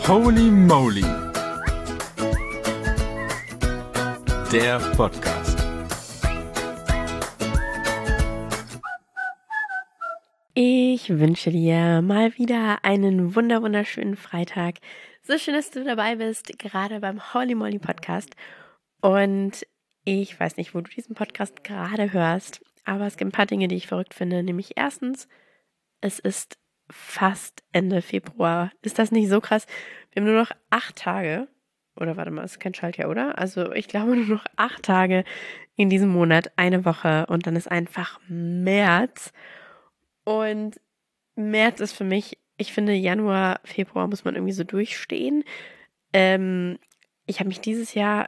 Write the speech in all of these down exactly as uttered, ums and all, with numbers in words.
Holy Moly, der Podcast. Ich wünsche dir mal wieder einen wunder wunderschönen Freitag. So schön, dass du dabei bist, gerade beim Holy Moly Podcast. Und ich weiß nicht, wo du diesen Podcast gerade hörst, aber es gibt ein paar Dinge, die ich verrückt finde. Nämlich erstens, es ist fast Ende Februar. Ist das nicht so krass? Wir haben nur noch acht Tage. Oder warte mal, es ist kein Schaltjahr, oder? Also ich glaube nur noch acht Tage in diesem Monat, eine Woche. Und dann ist einfach März. Und März ist für mich, ich finde Januar, Februar muss man irgendwie so durchstehen. Ähm, ich habe mich dieses Jahr,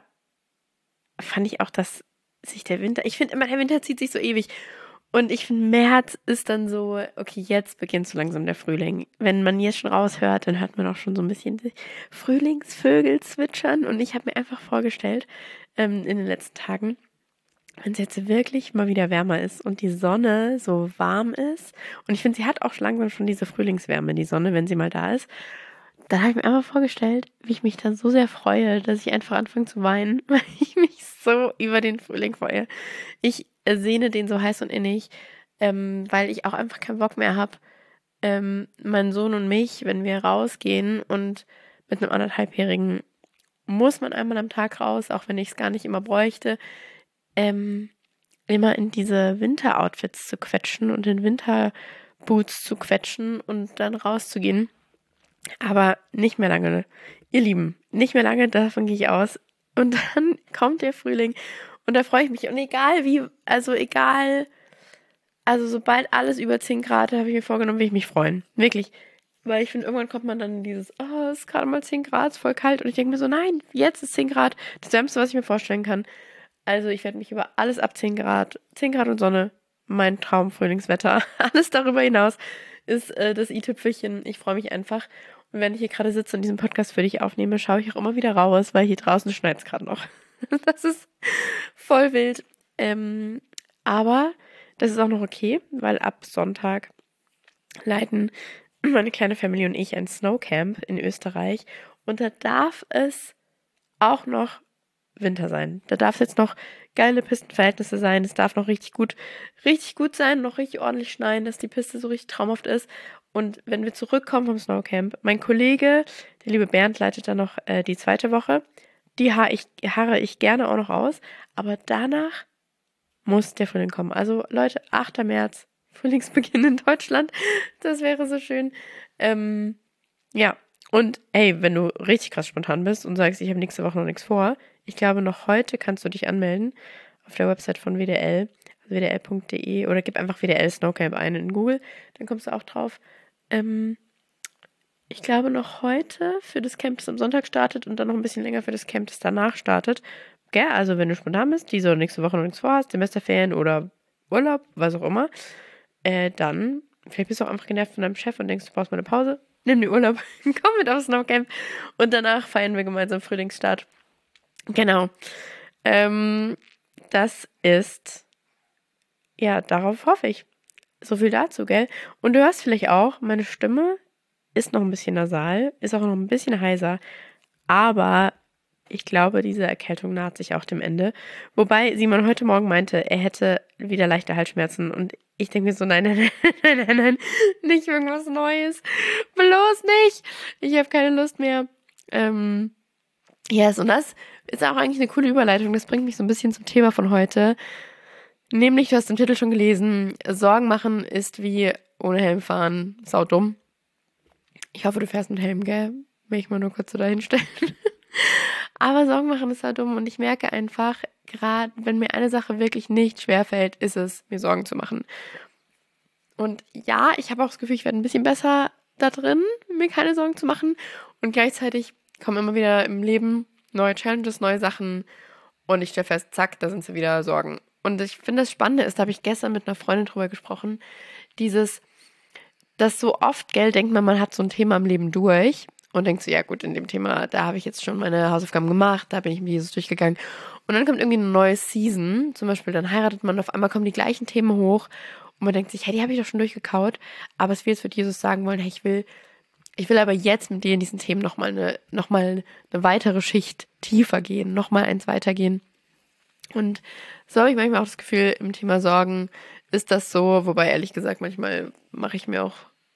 fand ich auch, dass sich der Winter, ich finde immer, der Winter zieht sich so ewig. Und ich finde, März ist dann so, okay, jetzt beginnt so langsam der Frühling. Wenn man jetzt schon raushört, dann hört man auch schon so ein bisschen die Frühlingsvögel zwitschern. Und ich habe mir einfach vorgestellt, ähm, in den letzten Tagen, wenn es jetzt wirklich mal wieder wärmer ist und die Sonne so warm ist, und ich finde, sie hat auch schon langsam schon diese Frühlingswärme, die Sonne, wenn sie mal da ist, dann habe ich mir einfach vorgestellt, wie ich mich dann so sehr freue, dass ich einfach anfange zu weinen, weil ich mich so über den Frühling freue. Ich sehne den so heiß und innig, ähm, weil ich auch einfach keinen Bock mehr habe, ähm, mein Sohn und mich, wenn wir rausgehen, und mit einem anderthalbjährigen muss man einmal am Tag raus, auch wenn ich es gar nicht immer bräuchte, ähm, immer in diese Winteroutfits zu quetschen und in Winterboots zu quetschen und dann rauszugehen. Aber nicht mehr lange, ihr Lieben, nicht mehr lange, davon gehe ich aus. Und dann kommt der Frühling und da freue ich mich. Und egal wie, also egal, also sobald alles über zehn Grad, habe ich mir vorgenommen, will ich mich freuen. Wirklich. Weil ich finde, irgendwann kommt man dann in dieses, oh, es ist gerade mal zehn Grad, ist voll kalt. Und ich denke mir so, nein, jetzt ist zehn Grad, das Wärmste, was ich mir vorstellen kann. Also ich werde mich über alles ab zehn Grad, zehn Grad und Sonne, mein Traum-Frühlingswetter, alles darüber hinaus ist äh, das i-Tüpfelchen. Ich freue mich einfach. Und wenn ich hier gerade sitze und diesen Podcast für dich aufnehme, schaue ich auch immer wieder raus, weil hier draußen schneit es gerade noch. Das ist voll wild. Ähm, aber das ist auch noch okay, weil ab Sonntag leiten meine kleine Family und ich ein Snowcamp in Österreich. Und da darf es auch noch Winter sein. Da darf es jetzt noch geile Pistenverhältnisse sein. Es darf noch richtig gut, richtig gut sein, noch richtig ordentlich schneien, dass die Piste so richtig traumhaft ist. Und wenn wir zurückkommen vom Snowcamp, mein Kollege, der liebe Bernd, leitet dann noch äh, die zweite Woche. Die harre ich, harre ich gerne auch noch aus. Aber danach muss der Frühling kommen. Also Leute, achter März, Frühlingsbeginn in Deutschland. Das wäre so schön. Ähm, ja, und ey, wenn du richtig krass spontan bist und sagst, ich habe nächste Woche noch nichts vor, ich glaube, noch heute kannst du dich anmelden auf der Website von W D L, also w d l punkt d e, oder gib einfach W D L Snowcamp ein in Google, dann kommst du auch drauf. Ähm, ich glaube, noch heute für das Camp, das am Sonntag startet, und dann noch ein bisschen länger für das Camp, das danach startet. Gell? Also wenn du spontan bist, diese oder nächste Woche noch nichts vorhast, Semesterferien oder Urlaub, was auch immer, äh, dann, vielleicht bist du auch einfach genervt von deinem Chef und denkst, du brauchst mal eine Pause, nimm dir Urlaub, komm mit aufs Snowcamp und danach feiern wir gemeinsam Frühlingsstart. Genau. Ähm, das ist, ja, darauf hoffe ich. So viel dazu, gell? Und du hörst vielleicht auch, meine Stimme ist noch ein bisschen nasal, ist auch noch ein bisschen heiser, aber ich glaube, diese Erkältung naht sich auch dem Ende. Wobei Simon heute Morgen meinte, er hätte wieder leichte Halsschmerzen, und ich denke mir so, nein, nein, nein, nein, nein, nicht irgendwas Neues. Bloß nicht. Ich habe keine Lust mehr. Ähm, yes, und das ist auch eigentlich eine coole Überleitung. Das bringt mich so ein bisschen zum Thema von heute. Nämlich, du hast im Titel schon gelesen, Sorgen machen ist wie ohne Helm fahren. Sau dumm. Ich hoffe, du fährst mit Helm, gell? Will ich mal nur kurz so dahinstellen. Aber Sorgen machen ist sau dumm, und ich merke einfach, gerade wenn mir eine Sache wirklich nicht schwerfällt, ist es, mir Sorgen zu machen. Und ja, ich habe auch das Gefühl, ich werde ein bisschen besser da drin, mir keine Sorgen zu machen. Und gleichzeitig kommen immer wieder im Leben neue Challenges, neue Sachen, und ich stelle fest, zack, da sind sie wieder Sorgen. Und ich finde, das Spannende ist, da habe ich gestern mit einer Freundin drüber gesprochen, dieses, dass so oft, gell, denkt man, man hat so ein Thema im Leben durch und denkt so, ja gut, in dem Thema, da habe ich jetzt schon meine Hausaufgaben gemacht, da bin ich mit Jesus durchgegangen. Und dann kommt irgendwie eine neue Season, zum Beispiel dann heiratet man, auf einmal kommen die gleichen Themen hoch und man denkt sich, hey, die habe ich doch schon durchgekaut, aber es will jetzt für Jesus sagen wollen, hey, ich will Ich will aber jetzt mit dir in diesen Themen nochmal eine, noch mal eine weitere Schicht tiefer gehen, nochmal eins weitergehen. Und so habe ich manchmal auch das Gefühl, im Thema Sorgen ist das so, wobei ehrlich gesagt, manchmal mache ich mir auch,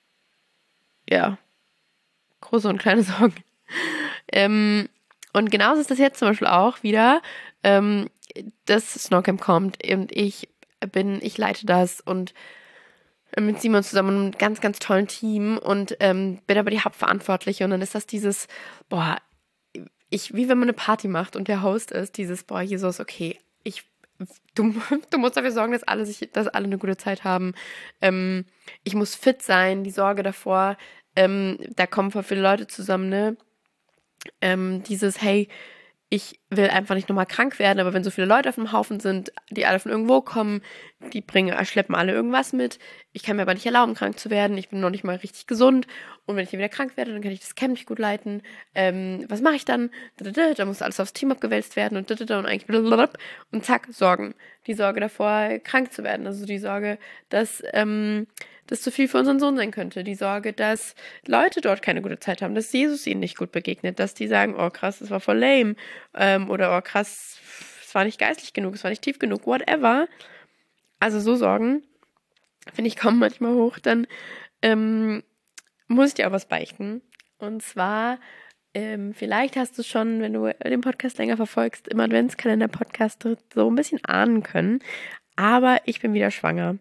ja, große und kleine Sorgen. ähm, und genauso ist das jetzt zum Beispiel auch wieder, ähm, das Snowcamp kommt und ich bin, ich leite das und mit Simon zusammen einem ganz, ganz tollen Team und ähm, bin aber die Hauptverantwortliche und dann ist das dieses, boah, ich, wie wenn man eine Party macht und der Host ist, dieses, boah, Jesus, okay, ich, du, du musst dafür sorgen, dass alle sich, dass alle eine gute Zeit haben. Ähm, ich muss fit sein, die Sorge davor, ähm, da kommen voll viele Leute zusammen, ne? Ähm, dieses, hey, ich will einfach nicht nochmal krank werden, aber wenn so viele Leute auf dem Haufen sind, die alle von irgendwo kommen, die bringen, schleppen alle irgendwas mit. Ich kann mir aber nicht erlauben, krank zu werden. Ich bin noch nicht mal richtig gesund. Und wenn ich wieder krank werde, dann kann ich das Camp nicht gut leiten. Ähm, was mache ich dann? Da muss alles aufs Team abgewälzt werden und und eigentlich blablabla. Und zack, Sorgen. Die Sorge davor, krank zu werden. Also die Sorge, dass ähm, das zu viel für unseren Sohn sein könnte. Die Sorge, dass Leute dort keine gute Zeit haben, dass Jesus ihnen nicht gut begegnet, dass die sagen, oh krass, das war voll lame. Ähm, oder oh krass, es war nicht geistlich genug, es war nicht tief genug, whatever. Also so Sorgen, finde ich, kommen manchmal hoch. Dann ähm, muss ich dir auch was beichten. Und zwar, ähm, vielleicht hast du schon, wenn du den Podcast länger verfolgst, im Adventskalender-Podcast so ein bisschen ahnen können. Aber ich bin wieder schwanger.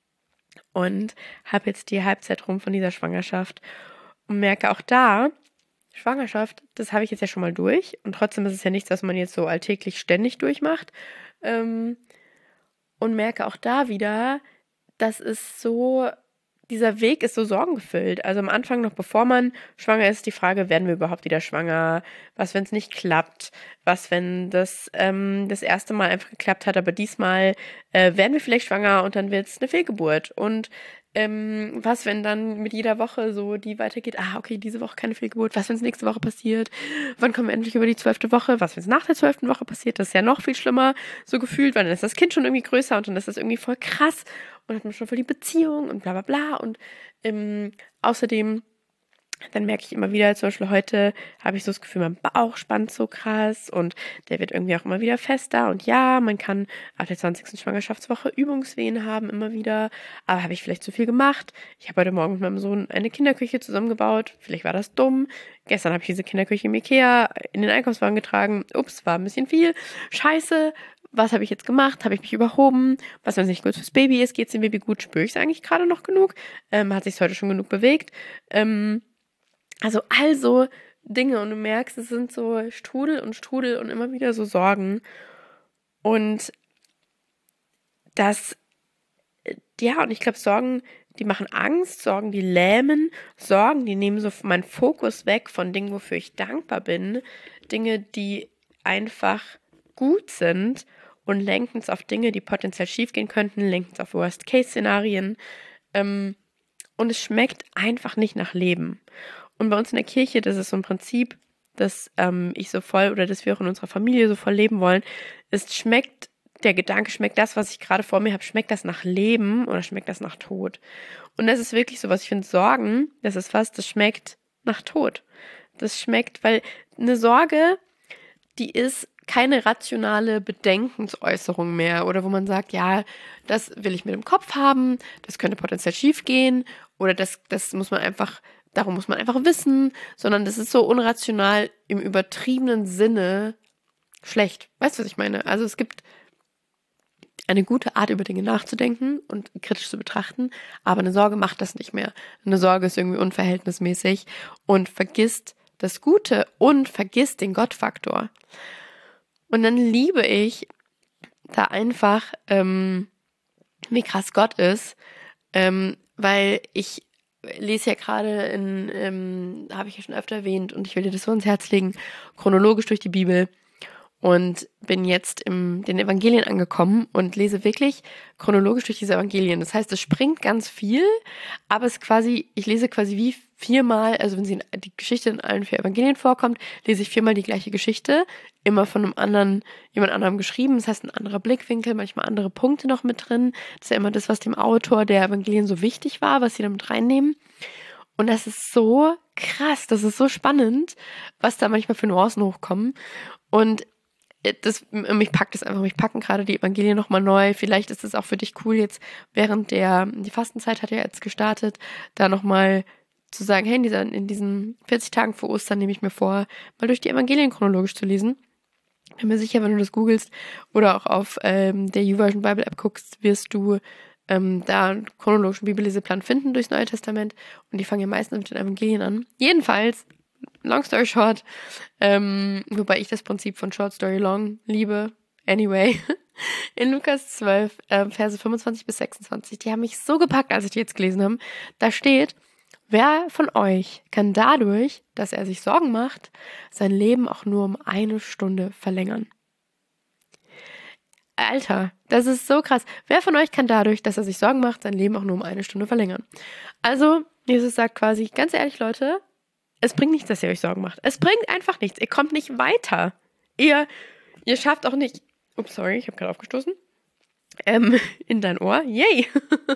Und habe jetzt die Halbzeit rum von dieser Schwangerschaft und merke auch da, Schwangerschaft, das habe ich jetzt ja schon mal durch und trotzdem ist es ja nichts, was man jetzt so alltäglich ständig durchmacht ähm, und merke auch da wieder, dass es so, dieser Weg ist so sorgengefüllt. Also am Anfang, noch bevor man schwanger ist, die Frage, werden wir überhaupt wieder schwanger? Was, wenn es nicht klappt? Was, wenn das ähm, das erste Mal einfach geklappt hat, aber diesmal äh, werden wir vielleicht schwanger und dann wird es eine Fehlgeburt? Und ähm, was, wenn dann mit jeder Woche so die weitergeht? Ah, okay, diese Woche keine Fehlgeburt. Was, wenn es nächste Woche passiert? Wann kommen wir endlich über die zwölfte Woche? Was, wenn es nach der zwölften Woche passiert? Das ist ja noch viel schlimmer, so gefühlt, weil dann ist das Kind schon irgendwie größer und dann ist das irgendwie voll krass und hat man schon voll die Beziehung und bla bla bla. Und ähm, außerdem, dann merke ich immer wieder, zum Beispiel heute habe ich so das Gefühl, mein Bauch spannt so krass und der wird irgendwie auch immer wieder fester. Und ja, man kann ab der zwanzigsten Schwangerschaftswoche Übungswehen haben, immer wieder. Aber habe ich vielleicht zu viel gemacht? Ich habe heute Morgen mit meinem Sohn eine Kinderküche zusammengebaut. Vielleicht war das dumm. Gestern habe ich diese Kinderküche im Ikea in den Einkaufswagen getragen. Ups, war ein bisschen viel. Scheiße. Was habe ich jetzt gemacht? Habe ich mich überhoben? Was, wenn es nicht gut fürs Baby ist? Geht es dem Baby gut? Spüre ich es eigentlich gerade noch genug? Ähm, hat sich heute schon genug bewegt? Ähm, also, also Dinge und du merkst, es sind so Strudel und Strudel und immer wieder so Sorgen. Und das, ja, und ich glaube, Sorgen, die machen Angst, Sorgen, die lähmen, Sorgen, die nehmen so meinen Fokus weg von Dingen, wofür ich dankbar bin. Dinge, die einfach gut sind und lenken es auf Dinge, die potenziell schiefgehen könnten, lenken es auf Worst-Case-Szenarien. Ähm, und es schmeckt einfach nicht nach Leben. Und bei uns in der Kirche, das ist so ein Prinzip, dass ähm, ich so voll oder dass wir auch in unserer Familie so voll leben wollen. Es schmeckt, der Gedanke schmeckt das, was ich gerade vor mir habe, schmeckt das nach Leben oder schmeckt das nach Tod? Und das ist wirklich so, was ich finde, Sorgen, das ist was, das schmeckt nach Tod. Das schmeckt, weil eine Sorge, die ist keine rationale Bedenkensäußerung mehr oder wo man sagt, ja, das will ich mit dem Kopf haben, das könnte potenziell schief gehen oder das, das muss man einfach, darum muss man einfach wissen, sondern das ist so unrational im übertriebenen Sinne schlecht. Weißt du, was ich meine? Also es gibt eine gute Art, über Dinge nachzudenken und kritisch zu betrachten, aber eine Sorge macht das nicht mehr. Eine Sorge ist irgendwie unverhältnismäßig und vergisst das Gute und vergisst den Gottfaktor. Und dann liebe ich da einfach, ähm, wie krass Gott ist, ähm, weil ich lese ja gerade in, ähm, habe ich ja schon öfter erwähnt und ich will dir das so ans Herz legen, chronologisch durch die Bibel und bin jetzt in den Evangelien angekommen und lese wirklich chronologisch durch diese Evangelien. Das heißt, es springt ganz viel, aber es ist quasi, ich lese quasi wie viermal, also wenn sie in, die Geschichte in allen vier Evangelien vorkommt, lese ich viermal die gleiche Geschichte, immer von einem anderen, jemand anderem geschrieben. Das heißt, ein anderer Blickwinkel, manchmal andere Punkte noch mit drin. Das ist ja immer das, was dem Autor der Evangelien so wichtig war, was sie damit reinnehmen. Und das ist so krass, das ist so spannend, was da manchmal für Nuancen hochkommen. Und das, mich packt es einfach, mich packen gerade die Evangelien nochmal neu. Vielleicht ist es auch für dich cool, jetzt während der, die Fastenzeit hat ja jetzt gestartet, da nochmal zu sagen, hey, in, dieser, in diesen vierzig Tagen vor Ostern nehme ich mir vor, mal durch die Evangelien chronologisch zu lesen. Ich bin mir sicher, wenn du das googelst oder auch auf ähm, der YouVersion Bible App guckst, wirst du ähm, da einen chronologischen Bibelleseplan finden durchs Neue Testament. Und die fangen ja meistens mit den Evangelien an. Jedenfalls, long story short, ähm, wobei ich das Prinzip von Short Story Long liebe. Anyway, in Lukas zwölf, äh, Verse fünfundzwanzig bis sechsundzwanzig, die haben mich so gepackt, als ich die jetzt gelesen habe. Da steht, wer von euch kann dadurch, dass er sich Sorgen macht, sein Leben auch nur um eine Stunde verlängern? Alter, das ist so krass. Wer von euch kann dadurch, dass er sich Sorgen macht, sein Leben auch nur um eine Stunde verlängern? Also, Jesus sagt quasi, ganz ehrlich, Leute, es bringt nichts, dass ihr euch Sorgen macht. Es bringt einfach nichts. Ihr kommt nicht weiter. Ihr, ihr schafft auch nicht... Ups, sorry, ich habe gerade aufgestoßen. Ähm, in dein Ohr. Yay!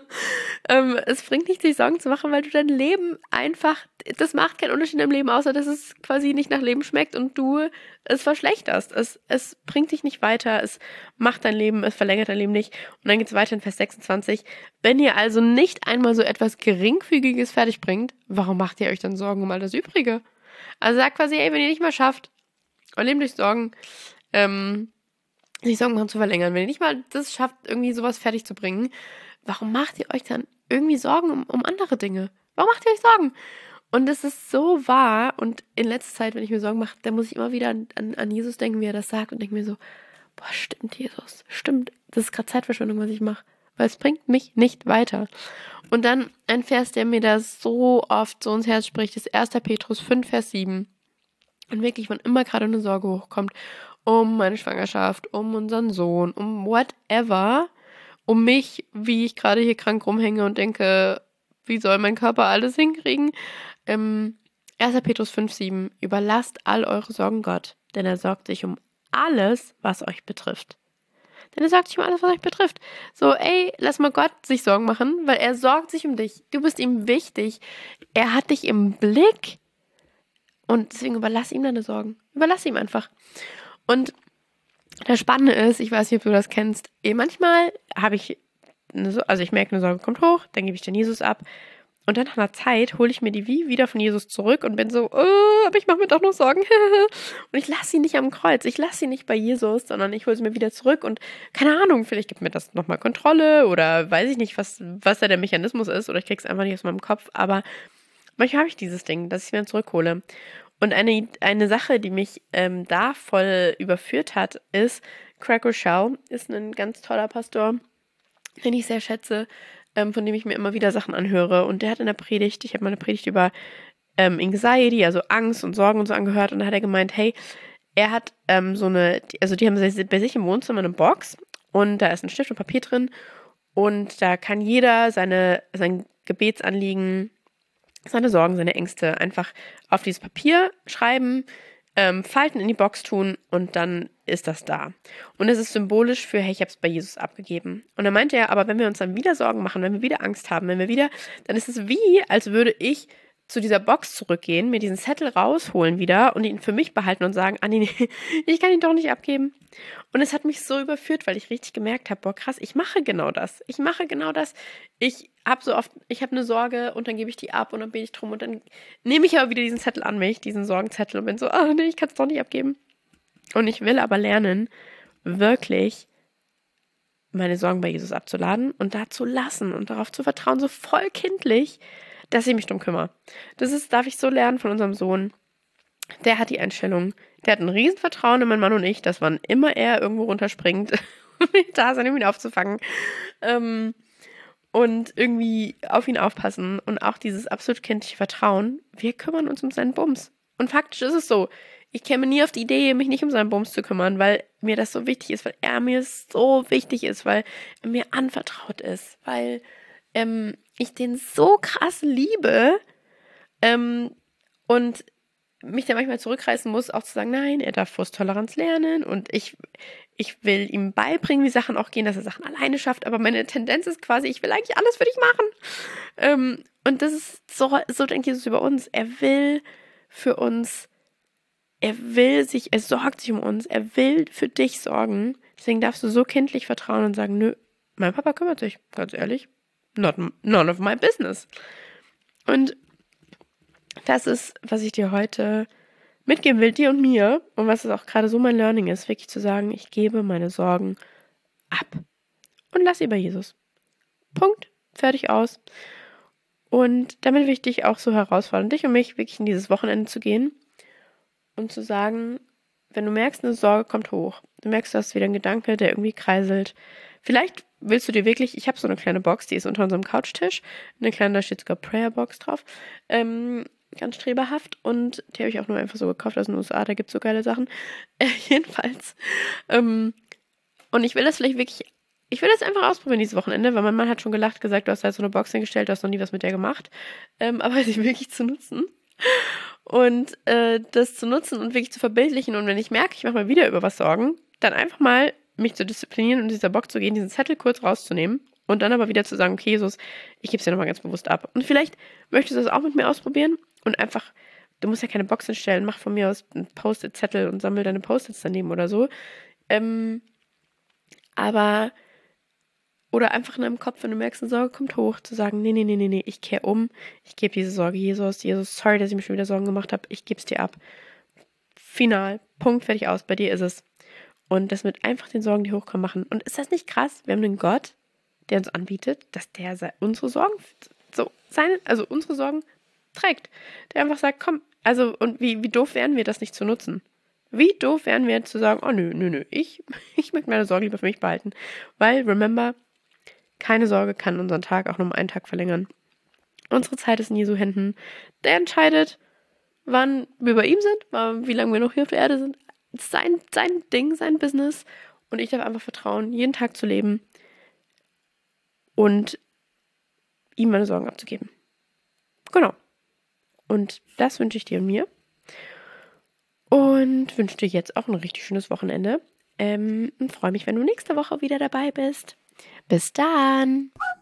ähm, es bringt nichts, sich Sorgen zu machen, weil du dein Leben einfach... Das macht keinen Unterschied im Leben, außer dass es quasi nicht nach Leben schmeckt und du es verschlechterst. Es, es bringt dich nicht weiter, es macht dein Leben, es verlängert dein Leben nicht. Und dann geht es weiter in Vers sechsundzwanzig. Wenn ihr also nicht einmal so etwas Geringfügiges fertig bringt, warum macht ihr euch dann Sorgen um all das Übrige? Also sagt quasi, ey, wenn ihr nicht mal schafft, euer Leben durch Sorgen, ähm, sich Sorgen machen zu verlängern, wenn ihr nicht mal das schafft, irgendwie sowas fertig zu bringen, warum macht ihr euch dann irgendwie Sorgen um, um andere Dinge? Warum macht ihr euch Sorgen? Und das ist so wahr. Und in letzter Zeit, wenn ich mir Sorgen mache, dann muss ich immer wieder an, an, an Jesus denken, wie er das sagt und denke mir so, boah, stimmt, Jesus, stimmt. Das ist gerade Zeitverschwendung, was ich mache. Weil es bringt mich nicht weiter. Und dann ein Vers, der mir da so oft so ins Herz spricht, ist erster Petrus fünf, Vers sieben. Und wirklich, wann immer gerade eine Sorge hochkommt, um meine Schwangerschaft, um unseren Sohn, um whatever, um mich, wie ich gerade hier krank rumhänge und denke, wie soll mein Körper alles hinkriegen? Ähm, erster Petrus fünf, sieben, überlasst all eure Sorgen Gott, denn er sorgt sich um alles, was euch betrifft. Denn er sorgt sich um alles, was euch betrifft. So, ey, lass mal Gott sich Sorgen machen, weil er sorgt sich um dich. Du bist ihm wichtig. Er hat dich im Blick. Und deswegen überlass ihm deine Sorgen. Überlass ihm einfach. Und das Spannende ist, ich weiß nicht, ob du das kennst, eh, manchmal habe ich, eine, so- also ich merke, eine Sorge kommt hoch, dann gebe ich den Jesus ab und dann nach einer Zeit hole ich mir die wie wieder von Jesus zurück und bin so, oh, aber ich mache mir doch noch Sorgen. Und ich lasse sie nicht am Kreuz, ich lasse sie nicht bei Jesus, sondern ich hole sie mir wieder zurück und keine Ahnung, vielleicht gibt mir das nochmal Kontrolle oder weiß ich nicht, was, was da der Mechanismus ist oder ich kriege es einfach nicht aus meinem Kopf, aber manchmal habe ich dieses Ding, dass ich es mir zurückhole. Und eine, eine Sache, die mich ähm, da voll überführt hat, ist, Craig Rochelle ist ein ganz toller Pastor, den ich sehr schätze, ähm, von dem ich mir immer wieder Sachen anhöre. Und der hat in der Predigt, ich habe mal eine Predigt über ähm, Anxiety, also Angst und Sorgen und so angehört. Und da hat er gemeint, hey, er hat ähm, so eine, also die haben bei sich im Wohnzimmer eine Box und da ist ein Stift und Papier drin. Und da kann jeder seine, sein Gebetsanliegen, seine Sorgen, seine Ängste einfach auf dieses Papier schreiben, ähm, falten in die Box tun und dann ist das da. Und es ist symbolisch für, hey, ich habe es bei Jesus abgegeben. Und dann meinte er, aber wenn wir uns dann wieder Sorgen machen, wenn wir wieder Angst haben, wenn wir wieder, dann ist es wie, als würde ich zu dieser Box zurückgehen, mir diesen Zettel rausholen wieder und ihn für mich behalten und sagen, ah nee, nee, ich kann ihn doch nicht abgeben. Und es hat mich so überführt, weil ich richtig gemerkt habe, boah krass, ich mache genau das. Ich mache genau das. Ich habe so oft, ich habe eine Sorge und dann gebe ich die ab und dann bete ich drum und dann nehme ich aber wieder diesen Zettel an mich, diesen Sorgenzettel und bin so, ah nee, ich kann es doch nicht abgeben. Und ich will aber lernen, wirklich meine Sorgen bei Jesus abzuladen und da zu lassen und darauf zu vertrauen, so voll kindlich, dass ich mich drum kümmere. Das ist, darf ich so lernen von unserem Sohn. Der hat die Einstellung, der hat ein Riesenvertrauen in meinen Mann und ich, dass wann immer er irgendwo runterspringt, da sein, um ihn aufzufangen. Ähm, und irgendwie auf ihn aufpassen und auch dieses absolut kindliche Vertrauen. Wir kümmern uns um seinen Bums. Und faktisch ist es so, ich käme nie auf die Idee, mich nicht um seinen Bums zu kümmern, weil mir das so wichtig ist, weil er mir so wichtig ist, weil er mir anvertraut ist, weil ähm, ich den so krass liebe ähm, und mich da manchmal zurückreißen muss, auch zu sagen, nein, er darf Frusttoleranz lernen und ich, Ich will ihm beibringen, wie Sachen auch gehen, dass er Sachen alleine schafft. Aber meine Tendenz ist quasi, ich will eigentlich alles für dich machen. Ähm, und das ist so, so denkt Jesus über uns. Er will für uns, er will sich, er sorgt sich um uns. Er will für dich sorgen. Deswegen darfst du so kindlich vertrauen und sagen, nö, mein Papa kümmert sich, ganz ehrlich. Not, none of my business. Und das ist, was ich dir heute mitgeben will, dir und mir, und was es auch gerade so mein Learning ist, wirklich zu sagen, ich gebe meine Sorgen ab und lass sie bei Jesus. Punkt, fertig, aus. Und damit will ich dich auch so herausfordern, dich und mich wirklich in dieses Wochenende zu gehen und zu sagen, wenn du merkst, eine Sorge kommt hoch, du merkst, du hast wieder einen Gedanke, der irgendwie kreiselt, vielleicht willst du dir wirklich, ich habe so eine kleine Box, die ist unter unserem Couchtisch, eine kleine, da steht sogar Prayer Box drauf, ähm, ganz streberhaft, und die habe ich auch nur einfach so gekauft aus den U S A, da gibt es so geile Sachen. Äh, jedenfalls. Ähm, und ich will das vielleicht wirklich, ich will das einfach ausprobieren dieses Wochenende, weil mein Mann hat schon gelacht, gesagt, du hast halt so eine Box hingestellt, du hast noch nie was mit der gemacht. Ähm, aber sie wirklich zu nutzen. Und äh, das zu nutzen und wirklich zu verbildlichen, und wenn ich merke, ich mache mal wieder über was Sorgen, dann einfach mal mich zu disziplinieren und in dieser Box zu gehen, diesen Zettel kurz rauszunehmen und dann aber wieder zu sagen, okay, Jesus, ich gebe es dir nochmal ganz bewusst ab. Und vielleicht möchtest du das auch mit mir ausprobieren und einfach, du musst ja keine Box hinstellen, mach von mir aus einen Post-it-Zettel und sammel deine Post-its daneben oder so. Ähm, aber, oder einfach in deinem Kopf, wenn du merkst, eine Sorge kommt hoch, zu sagen, nee, nee, nee, nee, nee, ich kehre um, ich gebe diese Sorge Jesus, Jesus, sorry, dass ich mir schon wieder Sorgen gemacht habe, ich gebe es dir ab. Final, Punkt, fertig, aus, bei dir ist es. Und das mit einfach den Sorgen, die hochkommen, machen. Und ist das nicht krass? Wir haben einen Gott, der uns anbietet, dass der unsere Sorgen, so seine, also unsere Sorgen trägt. Der einfach sagt, komm, also, und wie, wie doof wären wir, das nicht zu nutzen? Wie doof wären wir zu sagen, oh nö, nö, nö, ich, ich möchte meine Sorgen lieber für mich behalten. Weil, remember, keine Sorge kann unseren Tag auch nur um einen Tag verlängern. Unsere Zeit ist in Jesu Händen. Der entscheidet, wann wir bei ihm sind, wie lange wir noch hier auf der Erde sind. Sein, sein Ding, sein Business. Und ich darf einfach vertrauen, jeden Tag zu leben und ihm meine Sorgen abzugeben. Genau. Und das wünsche ich dir und mir. Und wünsche dir jetzt auch ein richtig schönes Wochenende. Ähm, und freue mich, wenn du nächste Woche wieder dabei bist. Bis dann!